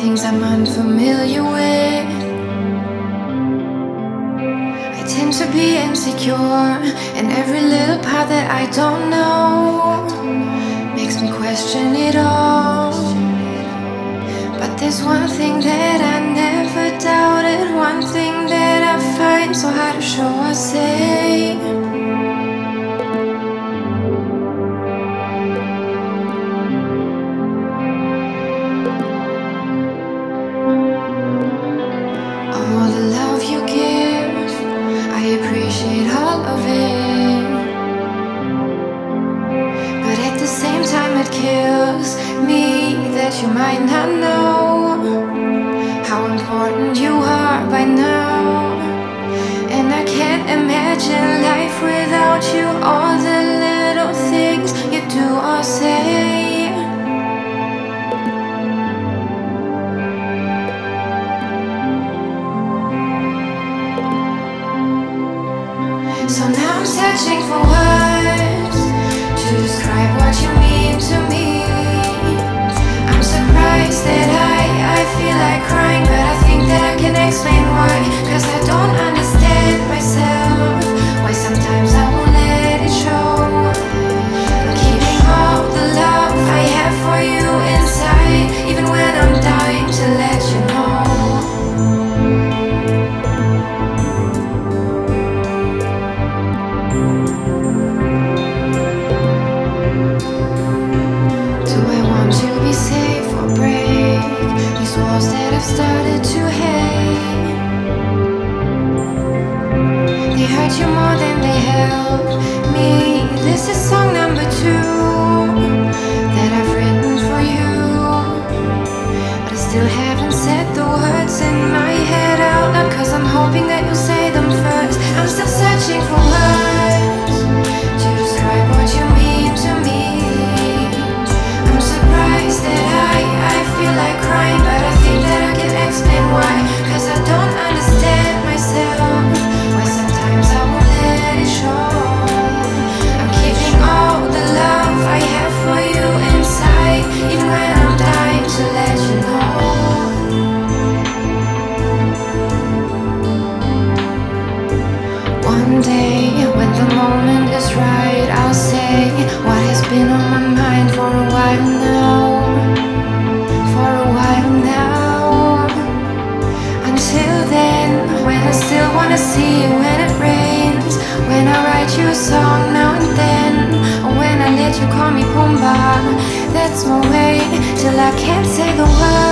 things I'm unfamiliar with. I tend to be insecure, and every little part that I don't know makes me question it all. But there's one thing that I never doubted, one thing that I find so hard to show or say. All the love you give, I appreciate all of it. But at the same time it kills me that you might not know how important you are by now. And I can't imagine life without you, all the little things you do or say. So now I'm searching for words to describe what you mean to me. I'm surprised that I feel like crying, but I think that I can explain why. Cause I don't understand myself, why sometimes I won't let it show. I'm keeping all the love I have for you inside, even when I'm dying to let you know. Safe or break these walls that I've started to hate. They hurt you more than they helped me. This is song number 2 that I've written for you, but I still haven't said the words in my head out loud, cause I'm hoping that you'll say them first. I'm still searching for words to describe what you mean to me. I'm surprised that I feel like crying, but I think that I can explain why. Cause I don't understand myself, why sometimes I won't let it show. I'm keeping all the love I have for you inside, even when I'm dying to let you know. One day, when the moment is right, I'll say what has been on my mind for a while now. For a while now. Until then, when I still wanna see you when it rains, when I write you a song now and then, or when I let you call me Pumbaa. That's my way till I can't say the word.